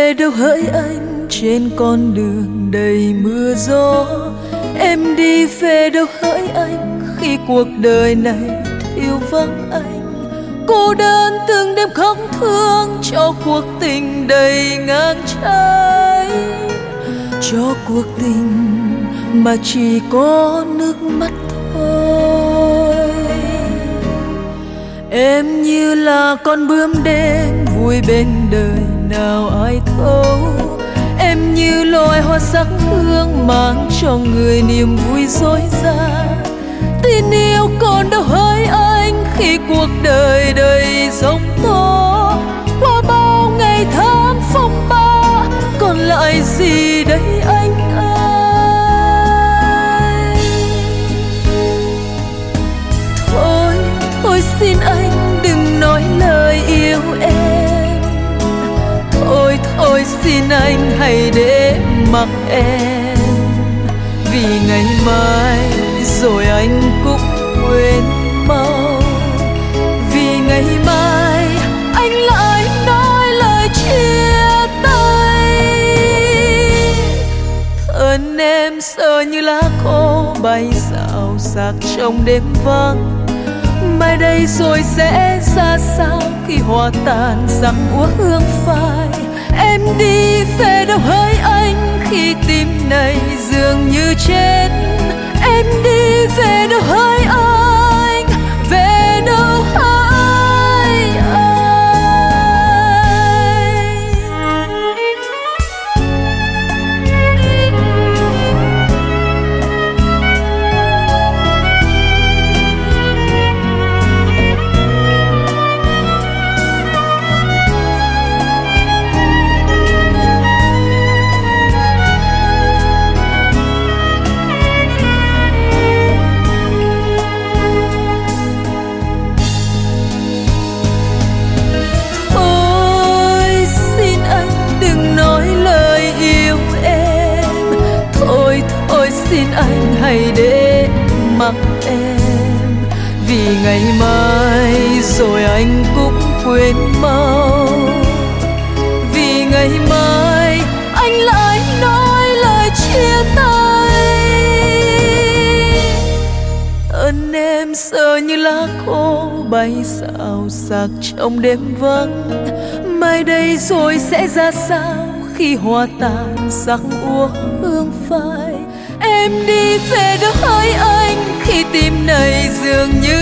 về đâu hỡi anh trên con đường đầy mưa gió? Em đi về đâu hỡi anh khi cuộc đời này thiếu vắng anh? Cô đơn từng đêm khóc thương cho cuộc tình đầy ngang trái, cho cuộc tình mà chỉ có nước mắt thôi. Em như là con bướm đêm vui bên đời nào ai thấu. Em như loài hoa sắc hương mang cho người niềm vui dối gian. Tin yêu còn đâu hỡi anh khi cuộc đời đầy giông tố. Qua bao ngày tháng phong ba còn lại gì đây anh ơi? Thôi, thôi xin anh đừng nói lời yêu em. Thôi, thôi xin anh hãy để mặc em. Vì ngày mai rồi anh cũng quên mau. Vì ngày mai anh lại nói lời chia tay. Thân em sợ như lá khô bay xào xạc trong đêm vắng. Mai đây rồi sẽ ra sao khi hoa tàn sắc úa hương phai. Em đi về đâu hỡi anh khi tim này dường như chết. Em đi về đâu hỡi anh, về đâu hỡi xin anh hãy để mặc em. Vì ngày mai rồi anh cũng quên mau. Vì ngày mai anh lại nói lời chia tay. Ơn em sợ như lá khô bay xào xạc trong đêm vắng. Mai đây rồi sẽ ra sao khi hoa tàn sắc úa hương phai. Em đi về đâu hỡi anh khi tim này dường như